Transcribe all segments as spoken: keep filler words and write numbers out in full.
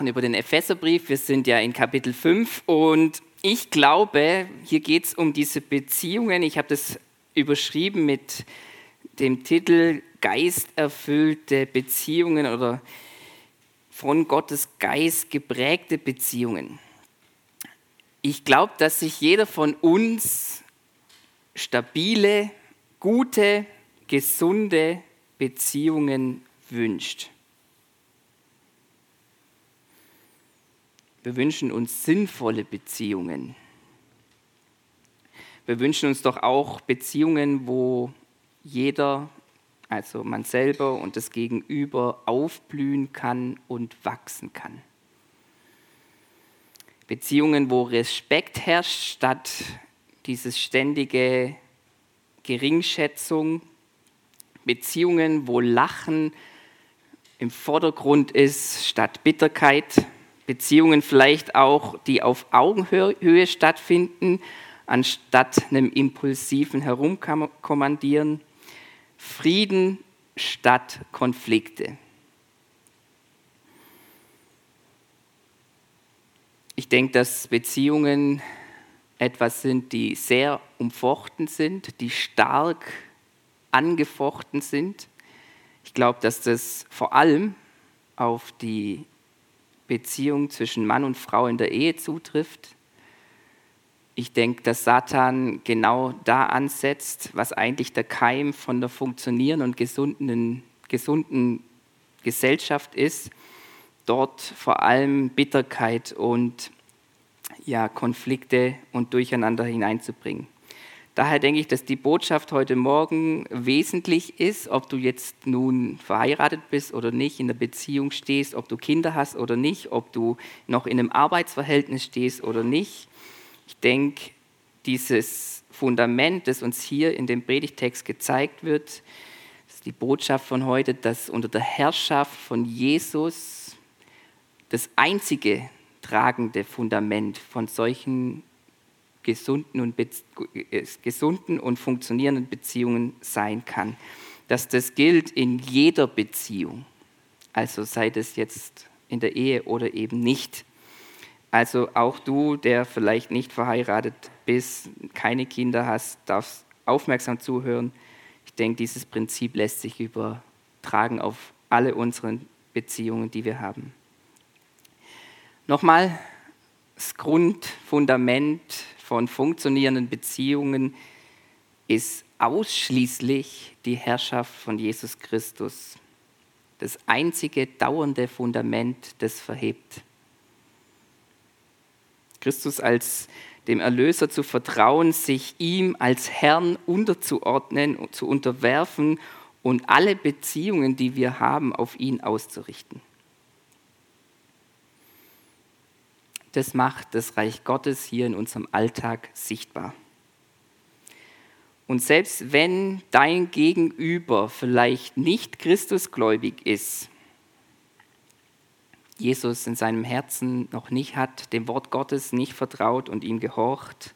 über den Epheserbrief. Wir sind ja in Kapitel fünf und ich glaube, hier geht es um diese Beziehungen. Ich habe das überschrieben mit dem Titel Geisterfüllte Beziehungen oder von Gottes Geist geprägte Beziehungen. Ich glaube, dass sich jeder von uns stabile, gute, gesunde Beziehungen wünscht. Wir wünschen uns sinnvolle Beziehungen. Wir wünschen uns doch auch Beziehungen, wo jeder, also man selber und das Gegenüber, aufblühen kann und wachsen kann. Beziehungen, wo Respekt herrscht, statt dieses ständige Geringschätzung. Beziehungen, wo Lachen im Vordergrund ist, statt Bitterkeit. Beziehungen vielleicht auch, die auf Augenhöhe stattfinden, anstatt einem impulsiven Herumkommandieren. Frieden statt Konflikte. Ich denke, dass Beziehungen etwas sind, die sehr umfochten sind, die stark angefochten sind. Ich glaube, dass das vor allem auf die Beziehung zwischen Mann und Frau in der Ehe zutrifft. Ich denke, dass Satan genau da ansetzt, was eigentlich der Keim von der funktionierenden und gesunden, gesunden Gesellschaft ist. Dort vor allem Bitterkeit und ja, Konflikte und Durcheinander hineinzubringen. Daher denke ich, dass die Botschaft heute Morgen wesentlich ist, ob du jetzt nun verheiratet bist oder nicht, in der Beziehung stehst, ob du Kinder hast oder nicht, ob du noch in einem Arbeitsverhältnis stehst oder nicht. Ich denke, dieses Fundament, das uns hier in dem Predigtext gezeigt wird, ist die Botschaft von heute, dass unter der Herrschaft von Jesus das einzige tragende Fundament von solchen gesunden und, gesunden und funktionierenden Beziehungen sein kann. Dass das gilt in jeder Beziehung, also sei das jetzt in der Ehe oder eben nicht. Also auch du, der vielleicht nicht verheiratet bist, keine Kinder hast, darfst aufmerksam zuhören. Ich denke, dieses Prinzip lässt sich übertragen auf alle unsere Beziehungen, die wir haben. Nochmal, das Grundfundament von funktionierenden Beziehungen ist ausschließlich die Herrschaft von Jesus Christus. Das einzige dauernde Fundament, das verhebt. Christus als dem Erlöser zu vertrauen, sich ihm als Herrn unterzuordnen und zu unterwerfen und alle Beziehungen, die wir haben, auf ihn auszurichten. Das macht das Reich Gottes hier in unserem Alltag sichtbar. Und selbst wenn dein Gegenüber vielleicht nicht Christusgläubig ist, Jesus in seinem Herzen noch nicht hat, dem Wort Gottes nicht vertraut und ihm gehorcht,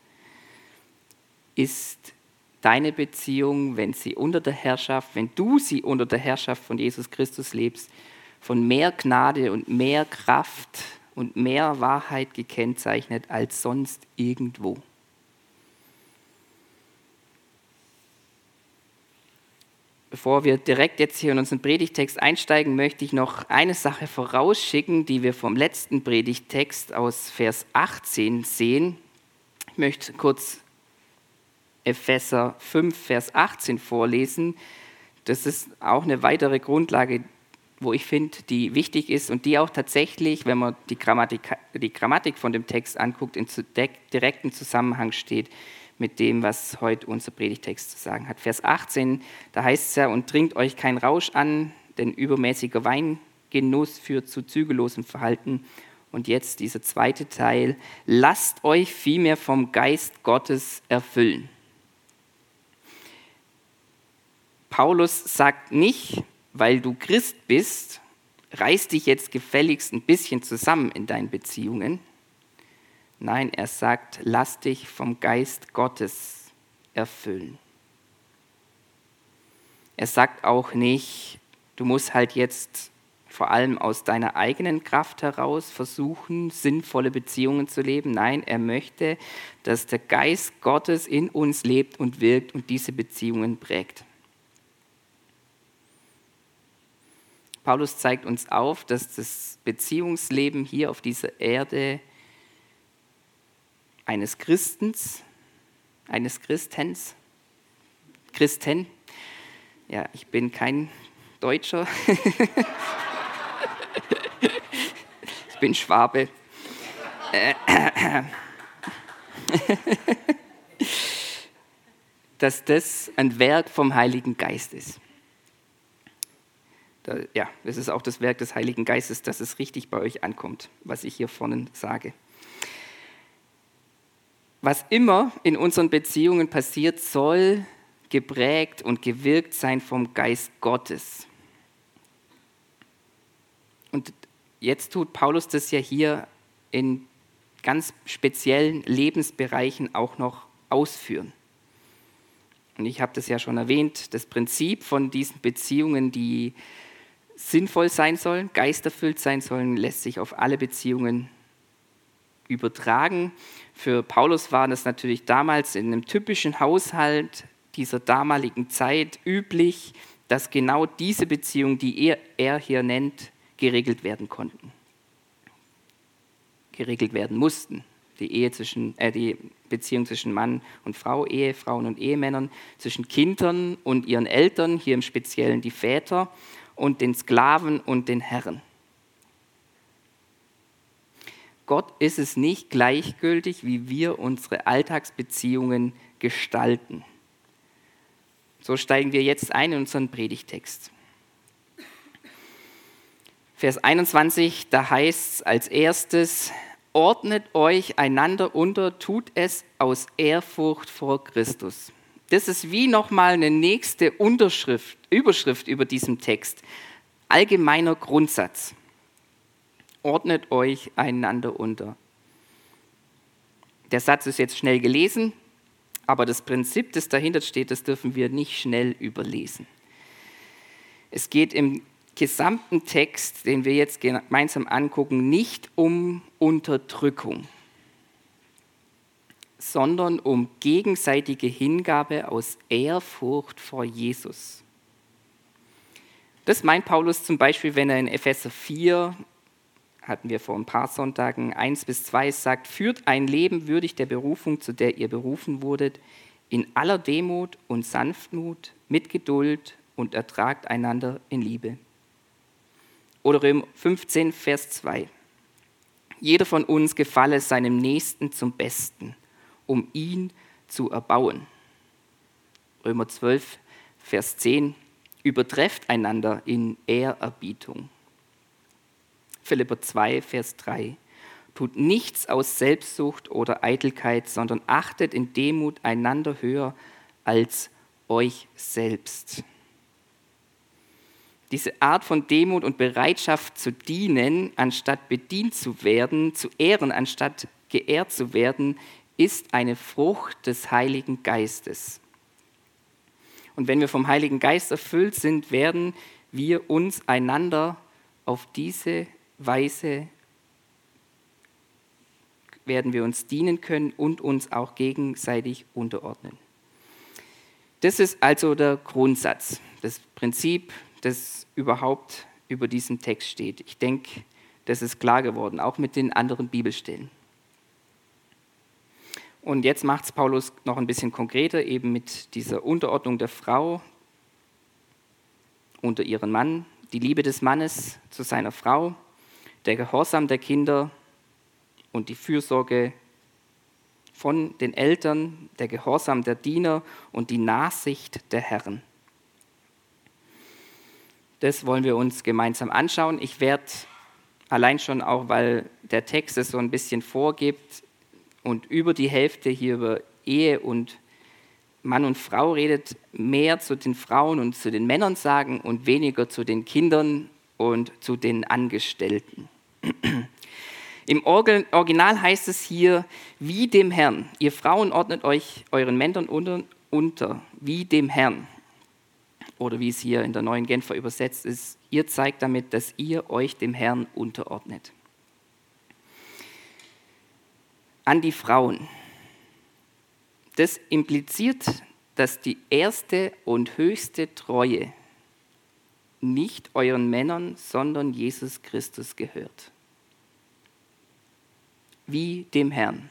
ist deine Beziehung, wenn sie unter der Herrschaft, wenn du sie unter der Herrschaft von Jesus Christus lebst, von mehr Gnade und mehr Kraft und mehr Wahrheit gekennzeichnet als sonst irgendwo. Bevor wir direkt jetzt hier in unseren Predigtext einsteigen, möchte ich noch eine Sache vorausschicken, die wir vom letzten Predigtext aus Vers achtzehn sehen. Ich möchte kurz Epheser fünf, Vers achtzehn vorlesen. Das ist auch eine weitere Grundlage, wo ich finde, die wichtig ist und die auch tatsächlich, wenn man die Grammatik, die Grammatik von dem Text anguckt, in direkten Zusammenhang steht mit dem, was heute unser Predigtext zu sagen hat. Vers achtzehn, da heißt es ja, und trinkt euch kein Rausch an, denn übermäßiger Weingenuss führt zu zügellosem Verhalten. Und jetzt dieser zweite Teil, lasst euch vielmehr vom Geist Gottes erfüllen. Paulus sagt nicht, weil du Christ bist, reiß dich jetzt gefälligst ein bisschen zusammen in deinen Beziehungen. Nein, er sagt, lass dich vom Geist Gottes erfüllen. Er sagt auch nicht, du musst halt jetzt vor allem aus deiner eigenen Kraft heraus versuchen, sinnvolle Beziehungen zu leben. Nein, er möchte, dass der Geist Gottes in uns lebt und wirkt und diese Beziehungen prägt. Paulus zeigt uns auf, dass das Beziehungsleben hier auf dieser Erde eines Christens, eines Christens, Christen, ja, ich bin kein Deutscher, ich bin Schwabe, dass das ein Werk vom Heiligen Geist ist. Ja, das ist auch das Werk des Heiligen Geistes, dass es richtig bei euch ankommt, was ich hier vorne sage. Was immer in unseren Beziehungen passiert, soll geprägt und gewirkt sein vom Geist Gottes. Und jetzt tut Paulus das ja hier in ganz speziellen Lebensbereichen auch noch ausführen. Und ich habe das ja schon erwähnt, das Prinzip von diesen Beziehungen, die sinnvoll sein sollen, geisterfüllt sein sollen, lässt sich auf alle Beziehungen übertragen. Für Paulus war das natürlich damals in einem typischen Haushalt dieser damaligen Zeit üblich, dass genau diese Beziehungen, die er, er hier nennt, geregelt werden konnten. Geregelt werden mussten. Die, Ehe zwischen, äh, die Beziehung zwischen Mann und Frau, Ehefrauen und Ehemännern, zwischen Kindern und ihren Eltern, hier im Speziellen die Väter, und den Sklaven und den Herren. Gott ist es nicht gleichgültig, wie wir unsere Alltagsbeziehungen gestalten. So steigen wir jetzt ein in unseren Predigtext. Vers einundzwanzig, da heißt es als erstes: Ordnet euch einander unter, tut es aus Ehrfurcht vor Christus. Das ist wie nochmal eine nächste Unterschrift, Überschrift über diesem Text. Allgemeiner Grundsatz. Ordnet euch einander unter. Der Satz ist jetzt schnell gelesen, aber das Prinzip, das dahinter steht, das dürfen wir nicht schnell überlesen. Es geht im gesamten Text, den wir jetzt gemeinsam angucken, nicht um Unterdrückung, sondern um gegenseitige Hingabe aus Ehrfurcht vor Jesus. Das meint Paulus zum Beispiel, wenn er in Epheser vier, hatten wir vor ein paar Sonntagen, eins bis zwei sagt, führt ein Leben würdig der Berufung, zu der ihr berufen wurdet, in aller Demut und Sanftmut, mit Geduld und ertragt einander in Liebe. Oder Römer fünfzehn, Vers zwei. Jeder von uns gefalle seinem Nächsten zum Besten, um ihn zu erbauen. Römer zwölf, Vers zehn. Übertrefft einander in Ehrerbietung. Philipper zwei, Vers drei. Tut nichts aus Selbstsucht oder Eitelkeit, sondern achtet in Demut einander höher als euch selbst. Diese Art von Demut und Bereitschaft zu dienen, anstatt bedient zu werden, zu ehren, anstatt geehrt zu werden, ist eine Frucht des Heiligen Geistes. Und wenn wir vom Heiligen Geist erfüllt sind, werden wir uns einander auf diese Weise, werden wir uns dienen können und uns auch gegenseitig unterordnen. Das ist also der Grundsatz, das Prinzip, das überhaupt über diesem Text steht. Ich denke, das ist klar geworden, auch mit den anderen Bibelstellen. Und jetzt macht es Paulus noch ein bisschen konkreter, eben mit dieser Unterordnung der Frau unter ihren Mann, die Liebe des Mannes zu seiner Frau, der Gehorsam der Kinder und die Fürsorge von den Eltern, der Gehorsam der Diener und die Nachsicht der Herren. Das wollen wir uns gemeinsam anschauen. Ich werde allein schon auch, weil der Text es so ein bisschen vorgibt, und über die Hälfte hier über Ehe und Mann und Frau redet, mehr zu den Frauen und zu den Männern sagen und weniger zu den Kindern und zu den Angestellten. Im Original heißt es hier, wie dem Herrn. Ihr Frauen ordnet euch euren Männern unter, unter wie dem Herrn. oder wie es hier in der neuen Genfer übersetzt ist, ihr zeigt damit, dass ihr euch dem Herrn unterordnet. An die Frauen. Das impliziert, dass die erste und höchste Treue nicht euren Männern, sondern Jesus Christus gehört. Wie dem Herrn.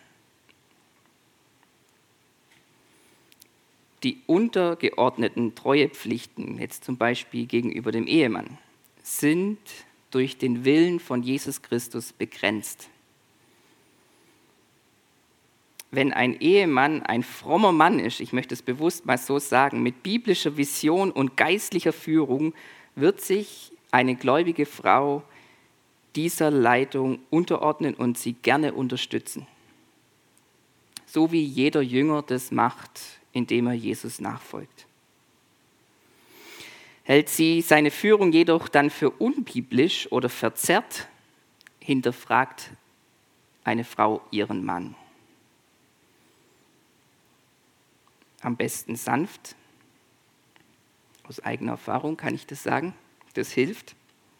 Die untergeordneten Treuepflichten, jetzt zum Beispiel gegenüber dem Ehemann, sind durch den Willen von Jesus Christus begrenzt. Wenn ein Ehemann ein frommer Mann ist, ich möchte es bewusst mal so sagen, mit biblischer Vision und geistlicher Führung, wird sich eine gläubige Frau dieser Leitung unterordnen und sie gerne unterstützen. So wie jeder Jünger das macht, indem er Jesus nachfolgt. Hält sie seine Führung jedoch dann für unbiblisch oder verzerrt, hinterfragt eine Frau ihren Mann. Am besten sanft. Aus eigener Erfahrung kann ich das sagen. Das hilft.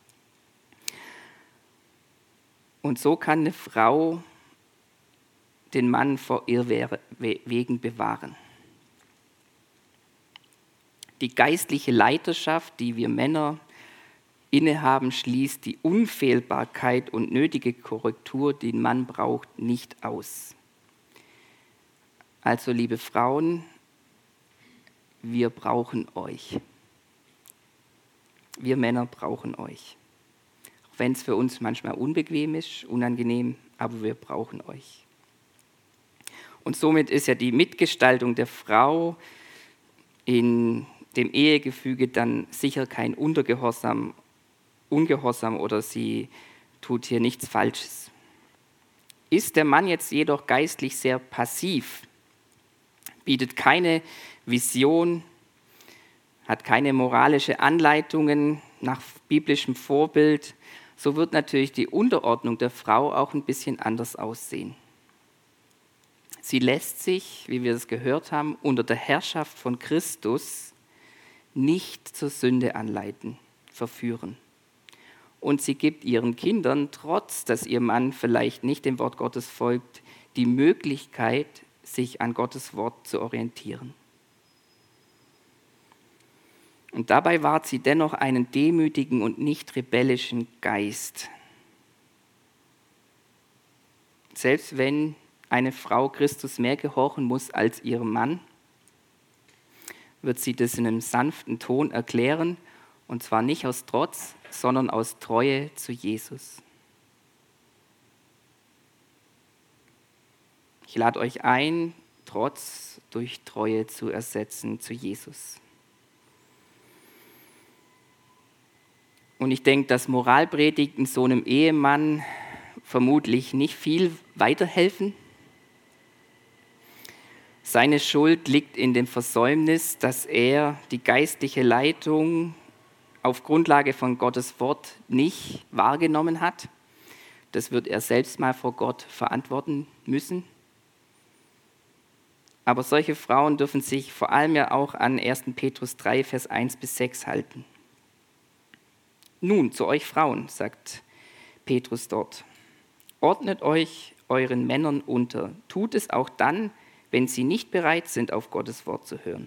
Und so kann eine Frau den Mann vor Irrwegen bewahren. Die geistliche Leiterschaft, die wir Männer innehaben, schließt die Unfehlbarkeit und nötige Korrektur, die ein Mann braucht, nicht aus. Also, liebe Frauen, wir brauchen euch. Wir Männer brauchen euch. Auch wenn es für uns manchmal unbequem ist, unangenehm, aber wir brauchen euch. Und somit ist ja die Mitgestaltung der Frau in dem Ehegefüge dann sicher kein Untergehorsam, Ungehorsam oder sie tut hier nichts Falsches. Ist der Mann jetzt jedoch geistlich sehr passiv, bietet keine Vision, hat keine moralische Anleitungen nach biblischem Vorbild, so wird natürlich die Unterordnung der Frau auch ein bisschen anders aussehen. Sie lässt sich, wie wir es gehört haben, unter der Herrschaft von Christus nicht zur Sünde anleiten, verführen. Und sie gibt ihren Kindern, trotz dass ihr Mann vielleicht nicht dem Wort Gottes folgt, die Möglichkeit, sich an Gottes Wort zu orientieren. Und dabei wahrt sie dennoch einen demütigen und nicht rebellischen Geist. Selbst wenn eine Frau Christus mehr gehorchen muss als ihrem Mann, wird sie das in einem sanften Ton erklären, und zwar nicht aus Trotz, sondern aus Treue zu Jesus. Ich lade euch ein, Trotz durch Treue zu ersetzen zu Jesus. Und ich denke, dass Moralpredigten so einem Ehemann vermutlich nicht viel weiterhelfen. Seine Schuld liegt in dem Versäumnis, dass er die geistliche Leitung auf Grundlage von Gottes Wort nicht wahrgenommen hat. Das wird er selbst mal vor Gott verantworten müssen. Aber solche Frauen dürfen sich vor allem ja auch an ersten Petrus drei, Vers eins bis sechs halten. Nun, zu euch Frauen, sagt Petrus dort, ordnet euch euren Männern unter, tut es auch dann, wenn sie nicht bereit sind, auf Gottes Wort zu hören.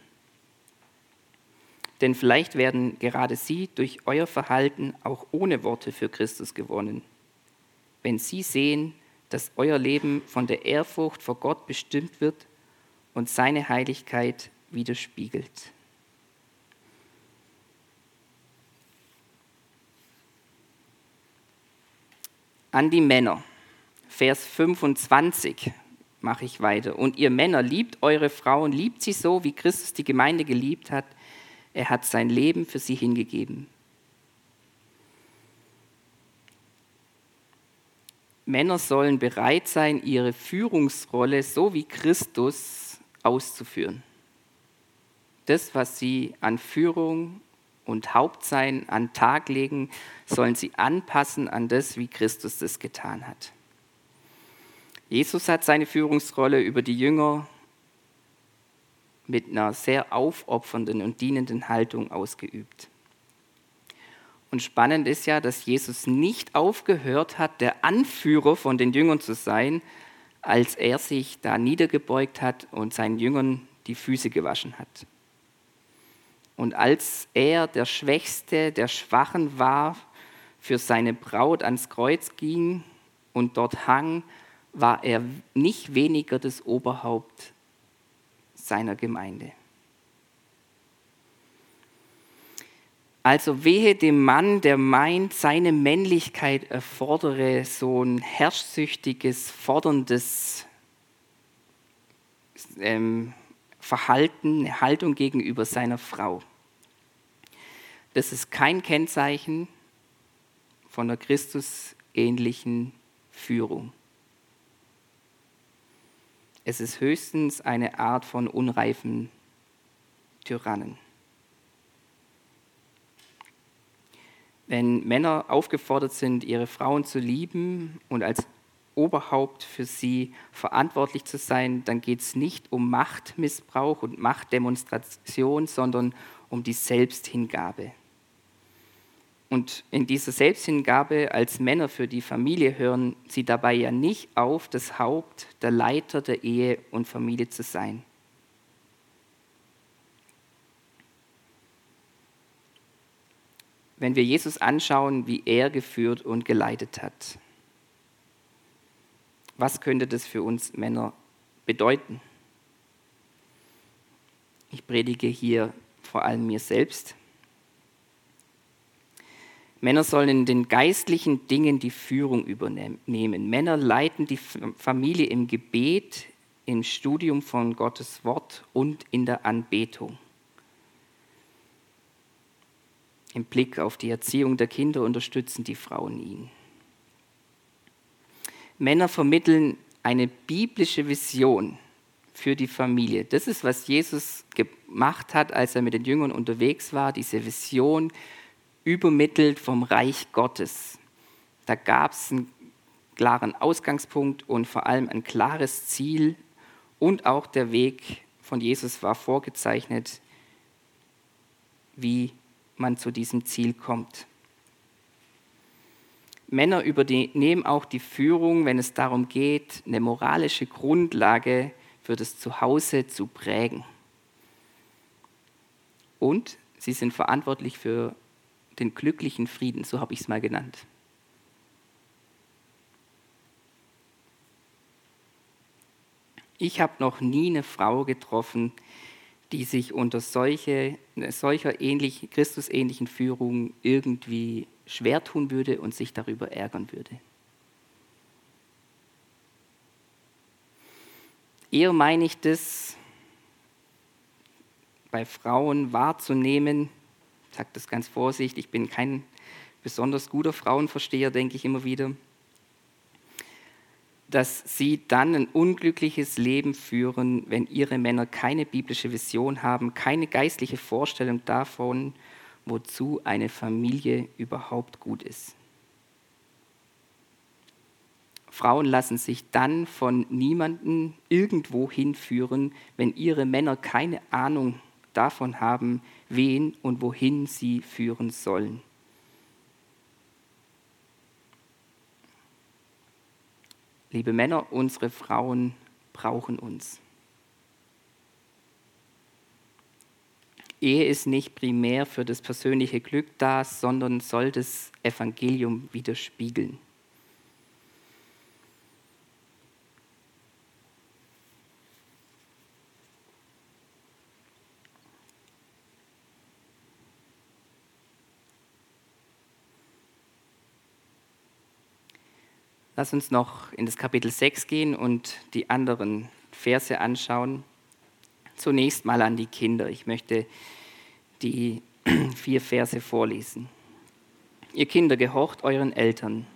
Denn vielleicht werden gerade sie durch euer Verhalten auch ohne Worte für Christus gewonnen, wenn sie sehen, dass euer Leben von der Ehrfurcht vor Gott bestimmt wird und seine Heiligkeit widerspiegelt. An die Männer, Vers fünfundzwanzig mache ich weiter. Und ihr Männer, liebt eure Frauen, liebt sie so, wie Christus die Gemeinde geliebt hat. Er hat sein Leben für sie hingegeben. Männer sollen bereit sein, ihre Führungsrolle so wie Christus auszuführen. Das, was sie an Führung und Hauptsein an den Tag legen, sollen sie anpassen an das, wie Christus das getan hat. Jesus hat seine Führungsrolle über die Jünger mit einer sehr aufopfernden und dienenden Haltung ausgeübt. Und spannend ist ja, dass Jesus nicht aufgehört hat, der Anführer von den Jüngern zu sein, als er sich da niedergebeugt hat und seinen Jüngern die Füße gewaschen hat. Und als er, der Schwächste, der Schwachen war, für seine Braut ans Kreuz ging und dort hang, war er nicht weniger das Oberhaupt seiner Gemeinde. Also wehe dem Mann, der meint, seine Männlichkeit erfordere so ein herrschsüchtiges, forderndes ähm, Verhalten, eine Haltung gegenüber seiner Frau. Das ist kein Kennzeichen von einer Christusähnlichen Führung. Es ist höchstens eine Art von unreifen Tyrannen. Wenn Männer aufgefordert sind, ihre Frauen zu lieben und als Oberhaupt für sie verantwortlich zu sein, dann geht es nicht um Machtmissbrauch und Machtdemonstration, sondern um die Selbsthingabe. Und in dieser Selbsthingabe als Männer für die Familie hören sie dabei ja nicht auf, das Haupt, der Leiter der Ehe und Familie zu sein. Wenn wir Jesus anschauen, wie er geführt und geleitet hat, was könnte das für uns Männer bedeuten? Ich predige hier vor allem mir selbst. Männer sollen in den geistlichen Dingen die Führung übernehmen. Männer leiten die Familie im Gebet, im Studium von Gottes Wort und in der Anbetung. Im Blick auf die Erziehung der Kinder unterstützen die Frauen ihn. Männer vermitteln eine biblische Vision für die Familie. Das ist, was Jesus gemacht hat, als er mit den Jüngern unterwegs war, diese Vision übermittelt vom Reich Gottes. Da gab es einen klaren Ausgangspunkt und vor allem ein klares Ziel und auch der Weg von Jesus war vorgezeichnet, wie man zu diesem Ziel kommt. Männer übernehmen auch die Führung, wenn es darum geht, eine moralische Grundlage für das Zuhause zu prägen. Und sie sind verantwortlich für den glücklichen Frieden, so habe ich es mal genannt. Ich habe noch nie eine Frau getroffen, die sich unter solche, solcher ähnlich, Christusähnlichen Führung irgendwie schwer tun würde und sich darüber ärgern würde. Eher meine ich das, bei Frauen wahrzunehmen, ich sage das ganz vorsichtig, ich bin kein besonders guter Frauenversteher, denke ich immer wieder, dass sie dann ein unglückliches Leben führen, wenn ihre Männer keine biblische Vision haben, keine geistliche Vorstellung davon, wozu eine Familie überhaupt gut ist. Frauen lassen sich dann von niemandem irgendwo hinführen, wenn ihre Männer keine Ahnung davon haben, wen und wohin sie führen sollen. Liebe Männer, unsere Frauen brauchen uns. Ehe ist nicht primär für das persönliche Glück da, sondern soll das Evangelium widerspiegeln. Lass uns noch in das Kapitel sechs gehen und die anderen Verse anschauen. Zunächst mal an die Kinder. Ich möchte die vier Verse vorlesen. Ihr Kinder, gehorcht euren Eltern.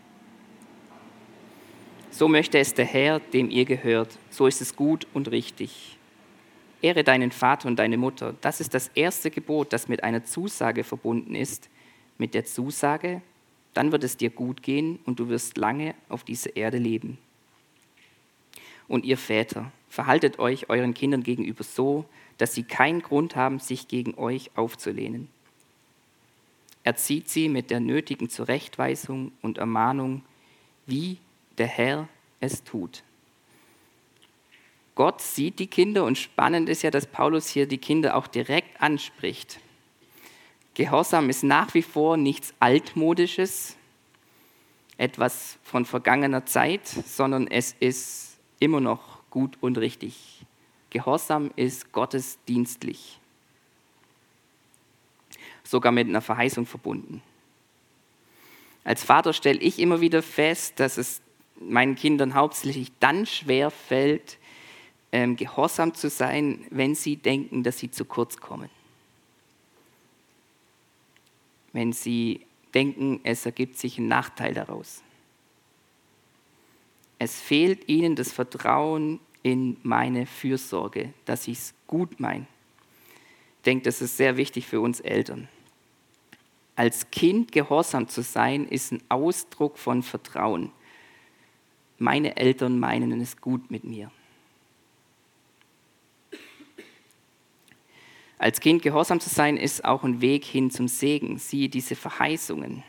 So möchte es der Herr, dem ihr gehört. So ist es gut und richtig. Ehre deinen Vater und deine Mutter. Das ist das erste Gebot, das mit einer Zusage verbunden ist. Mit der Zusage, dann wird es dir gut gehen und du wirst lange auf dieser Erde leben. Und ihr Väter, verhaltet euch euren Kindern gegenüber so, dass sie keinen Grund haben, sich gegen euch aufzulehnen. Erzieht sie mit der nötigen Zurechtweisung und Ermahnung, wie der Herr es tut. Gott sieht die Kinder und spannend ist ja, dass Paulus hier die Kinder auch direkt anspricht. Gehorsam ist nach wie vor nichts Altmodisches, etwas von vergangener Zeit, sondern es ist immer noch gut und richtig. Gehorsam ist gottesdienstlich, sogar mit einer Verheißung verbunden. Als Vater stelle ich immer wieder fest, dass es meinen Kindern hauptsächlich dann schwer fällt, ähm, gehorsam zu sein, wenn sie denken, dass sie zu kurz kommen. Wenn sie denken, es ergibt sich ein Nachteil daraus. Es fehlt ihnen das Vertrauen in meine Fürsorge, dass ich es gut meine. Ich denke, das ist sehr wichtig für uns Eltern. Als Kind gehorsam zu sein, ist ein Ausdruck von Vertrauen. Meine Eltern meinen es gut mit mir. Als Kind gehorsam zu sein, ist auch ein Weg hin zum Segen. Siehe diese Verheißungen.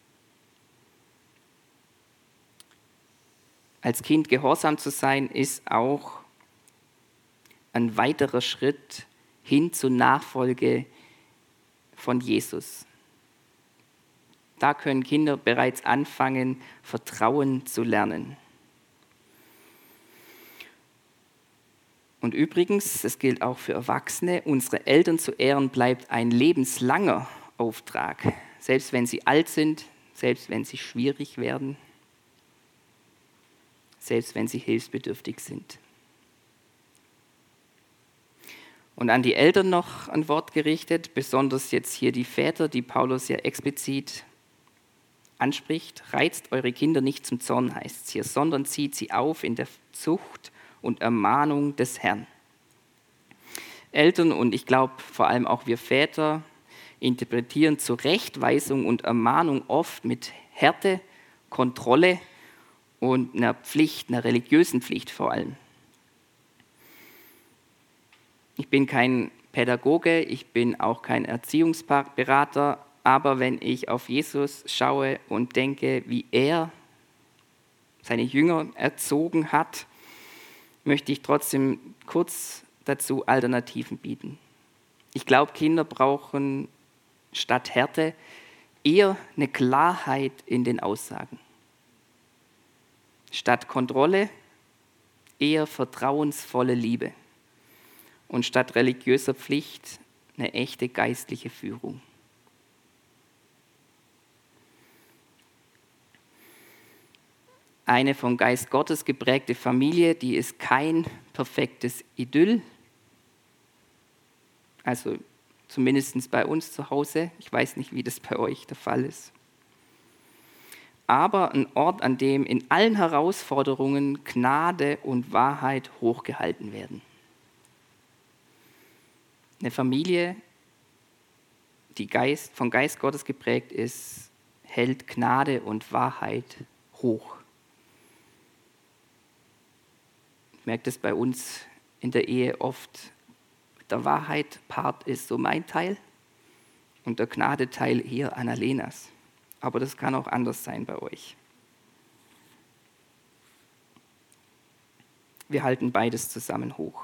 Als Kind gehorsam zu sein, ist auch ein weiterer Schritt hin zur Nachfolge von Jesus. Da können Kinder bereits anfangen, Vertrauen zu lernen. Und übrigens, das gilt auch für Erwachsene, unsere Eltern zu ehren bleibt ein lebenslanger Auftrag. Selbst wenn sie alt sind, selbst wenn sie schwierig werden, selbst wenn sie hilfsbedürftig sind. Und an die Eltern noch ein Wort gerichtet, besonders jetzt hier die Väter, die Paulus ja explizit anspricht. Reizt eure Kinder nicht zum Zorn, heißt es hier, sondern zieht sie auf in der Zucht und Ermahnung des Herrn. Eltern und ich glaube vor allem auch wir Väter interpretieren Zurechtweisung und Ermahnung oft mit Härte, Kontrolle und einer Pflicht, einer religiösen Pflicht vor allem. Ich bin kein Pädagoge, ich bin auch kein Erziehungsberater, aber wenn ich auf Jesus schaue und denke, wie er seine Jünger erzogen hat, möchte ich trotzdem kurz dazu Alternativen bieten. Ich glaube, Kinder brauchen statt Härte eher eine Klarheit in den Aussagen. Statt Kontrolle eher vertrauensvolle Liebe. Und statt religiöser Pflicht eine echte geistliche Führung. Eine vom Geist Gottes geprägte Familie, die ist kein perfektes Idyll. Also zumindest bei uns zu Hause. Ich weiß nicht, wie das bei euch der Fall ist. Aber ein Ort, an dem in allen Herausforderungen Gnade und Wahrheit hochgehalten werden. Eine Familie, die Geist, vom Geist Gottes geprägt ist, hält Gnade und Wahrheit hoch. Ich merke das bei uns in der Ehe oft. Der Wahrheit-Part ist so mein Teil und der Gnade-Teil eher Annalenas. Aber das kann auch anders sein bei euch. Wir halten beides zusammen hoch.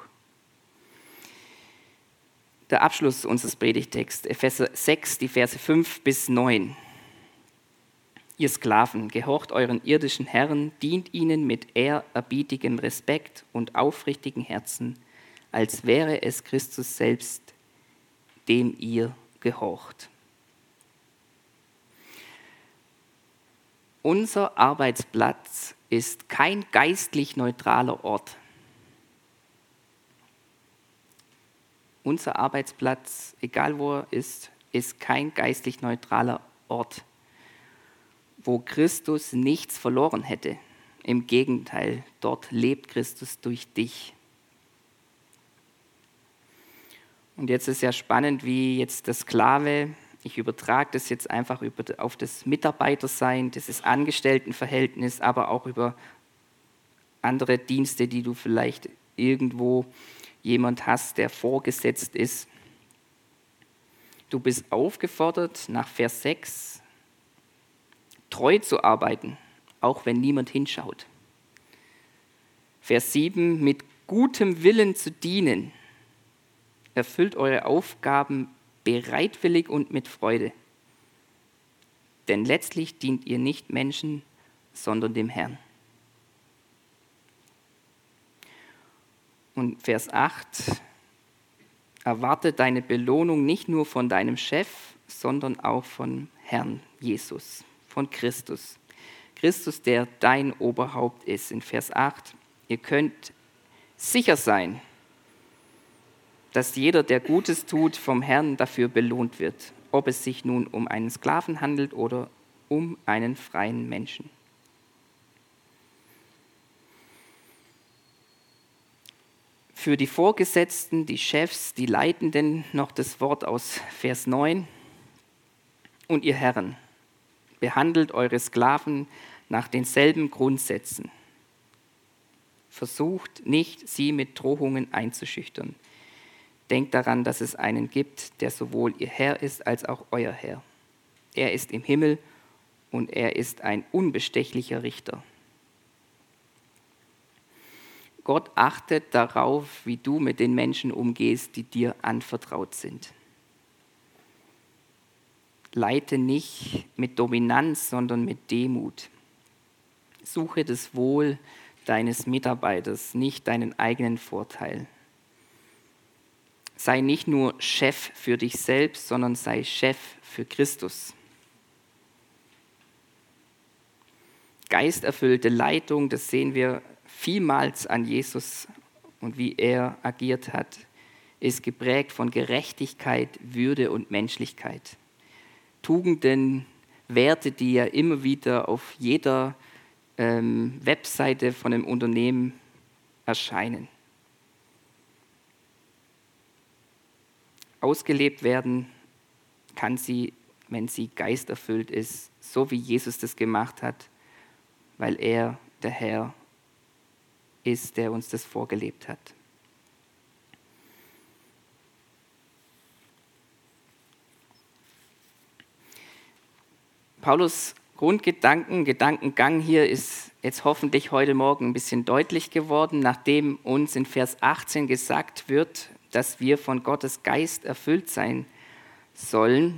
Der Abschluss unseres Predigtexts, Epheser sechs, die Verse fünf bis neun. Ihr Sklaven, gehorcht euren irdischen Herren, dient ihnen mit ehrerbietigem Respekt und aufrichtigem Herzen, als wäre es Christus selbst, dem ihr gehorcht. Unser Arbeitsplatz ist kein geistlich neutraler Ort. Unser Arbeitsplatz, egal wo er ist, ist kein geistlich neutraler Ort, wo Christus nichts verloren hätte. Im Gegenteil, dort lebt Christus durch dich. Und jetzt ist ja spannend, wie jetzt der Sklave, ich übertrage das jetzt einfach über, auf das Mitarbeitersein, das ist Angestelltenverhältnis, aber auch über andere Dienste, die du vielleicht irgendwo jemand hast, der vorgesetzt ist. Du bist aufgefordert, nach Vers sechs, treu zu arbeiten, auch wenn niemand hinschaut. Vers sieben, mit gutem Willen zu dienen. Erfüllt eure Aufgaben bereitwillig und mit Freude. Denn letztlich dient ihr nicht Menschen, sondern dem Herrn. Und Vers acht, erwarte deine Belohnung nicht nur von deinem Chef, sondern auch von Herrn Jesus, von Christus. Christus, der dein Oberhaupt ist. In Vers acht, ihr könnt sicher sein, dass jeder, der Gutes tut, vom Herrn dafür belohnt wird, ob es sich nun um einen Sklaven handelt oder um einen freien Menschen. Für die Vorgesetzten, die Chefs, die Leitenden noch das Wort aus Vers neun. Und ihr Herren, behandelt eure Sklaven nach denselben Grundsätzen. Versucht nicht, sie mit Drohungen einzuschüchtern. Denkt daran, dass es einen gibt, der sowohl ihr Herr ist als auch euer Herr. Er ist im Himmel und er ist ein unbestechlicher Richter. Gott achtet darauf, wie du mit den Menschen umgehst, die dir anvertraut sind. Leite nicht mit Dominanz, sondern mit Demut. Suche das Wohl deines Mitarbeiters, nicht deinen eigenen Vorteil. Sei nicht nur Chef für dich selbst, sondern sei Chef für Christus. Geisterfüllte Leitung, das sehen wir vielmals an Jesus und wie er agiert hat, ist geprägt von Gerechtigkeit, Würde und Menschlichkeit. Tugenden, Werte, die ja immer wieder auf jeder ähm, Webseite von einem Unternehmen erscheinen. Ausgelebt werden kann sie, wenn sie geisterfüllt ist, so wie Jesus das gemacht hat, weil er der Herr ist, der uns das vorgelebt hat. Paulus Grundgedanken, Gedankengang hier ist jetzt hoffentlich heute Morgen ein bisschen deutlich geworden, nachdem uns in Vers achtzehn gesagt wird, dass wir von Gottes Geist erfüllt sein sollen,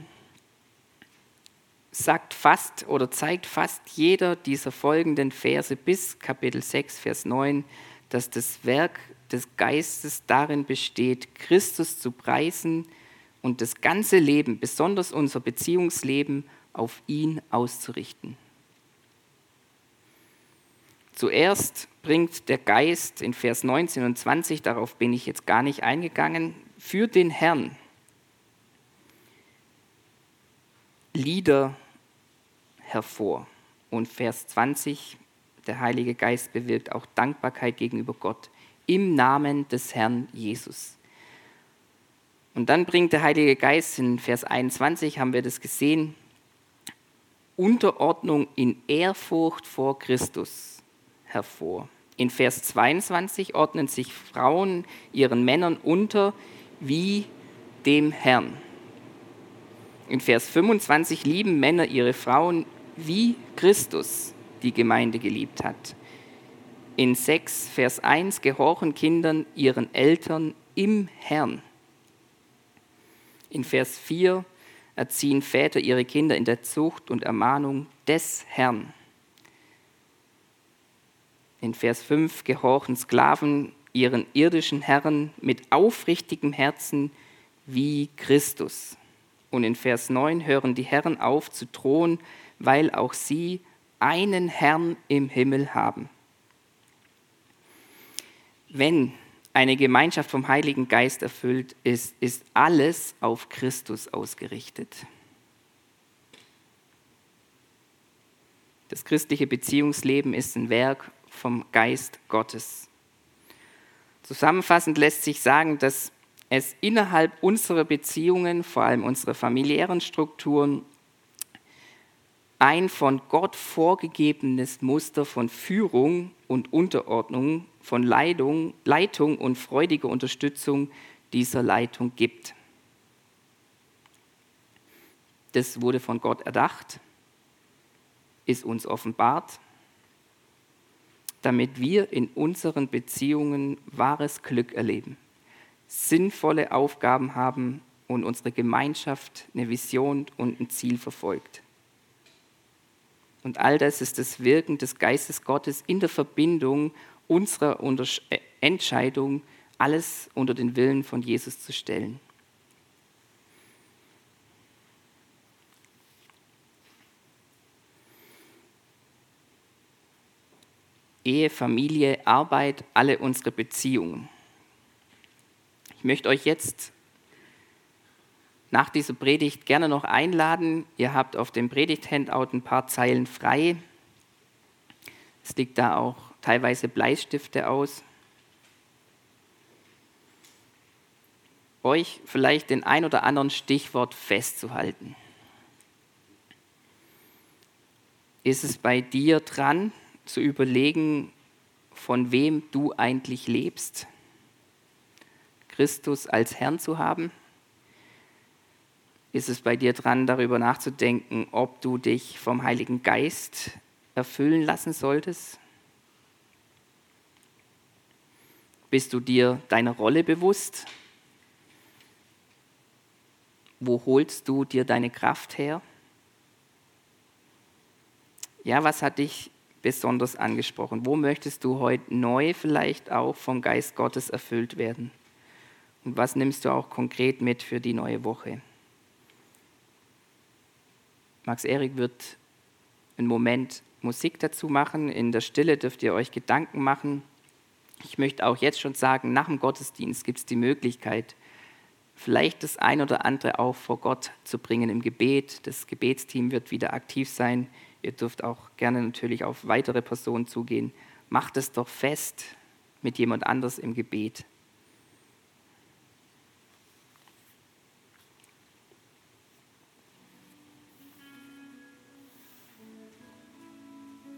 sagt fast oder zeigt fast jeder dieser folgenden Verse bis Kapitel sechs, Vers neun, dass das Werk des Geistes darin besteht, Christus zu preisen und das ganze Leben, besonders unser Beziehungsleben, auf ihn auszurichten. Zuerst bringt der Geist in Vers neunzehn und zwanzig, darauf bin ich jetzt gar nicht eingegangen, für den Herrn Lieder hervor. Und Vers zwanzig, der Heilige Geist bewirkt auch Dankbarkeit gegenüber Gott im Namen des Herrn Jesus. Und dann bringt der Heilige Geist in Vers einundzwanzig, haben wir das gesehen, Unterordnung in Ehrfurcht vor Christus hervor. In Vers zweiundzwanzig ordnen sich Frauen ihren Männern unter wie dem Herrn. In Vers fünfundzwanzig lieben Männer ihre Frauen wie Christus die Gemeinde geliebt hat. In sechs, Vers eins gehorchen Kindern ihren Eltern im Herrn. In Vers vier erziehen Väter ihre Kinder in der Zucht und Ermahnung des Herrn. In Vers fünf gehorchen Sklaven ihren irdischen Herren mit aufrichtigem Herzen wie Christus. Und in Vers neun hören die Herren auf zu drohen, weil auch sie einen Herrn im Himmel haben. Wenn eine Gemeinschaft vom Heiligen Geist erfüllt ist, ist alles auf Christus ausgerichtet. Das christliche Beziehungsleben ist ein Werk vom Geist Gottes. Zusammenfassend lässt sich sagen, dass es innerhalb unserer Beziehungen, vor allem unserer familiären Strukturen, ein von Gott vorgegebenes Muster von Führung und Unterordnung, von Leitung, Leitung und freudiger Unterstützung dieser Leitung gibt. Das wurde von Gott erdacht, ist uns offenbart, damit wir in unseren Beziehungen wahres Glück erleben, sinnvolle Aufgaben haben und unsere Gemeinschaft eine Vision und ein Ziel verfolgt. Und all das ist das Wirken des Geistes Gottes in der Verbindung unserer Untersch- äh, Entscheidung, alles unter den Willen von Jesus zu stellen. Ehe, Familie, Arbeit, alle unsere Beziehungen. Ich möchte euch jetzt nach dieser Predigt gerne noch einladen. Ihr habt auf dem Predigt-Handout ein paar Zeilen frei. Es liegt da auch teilweise Bleistifte aus. Euch vielleicht den ein oder anderen Stichwort festzuhalten. Ist es bei dir dran, zu überlegen, von wem du eigentlich lebst? Christus als Herrn zu haben? Ist es bei dir dran, darüber nachzudenken, ob du dich vom Heiligen Geist erfüllen lassen solltest? Bist du dir deiner Rolle bewusst? Wo holst du dir deine Kraft her? Ja, was hat dich besonders angesprochen? Wo möchtest du heute neu vielleicht auch vom Geist Gottes erfüllt werden? Und was nimmst du auch konkret mit für die neue Woche? Max Erik wird einen Moment Musik dazu machen. In der Stille dürft ihr euch Gedanken machen. Ich möchte auch jetzt schon sagen, nach dem Gottesdienst gibt es die Möglichkeit, vielleicht das ein oder andere auch vor Gott zu bringen im Gebet. Das Gebetsteam wird wieder aktiv sein. Ihr dürft auch gerne natürlich auf weitere Personen zugehen. Macht es doch fest mit jemand anders im Gebet.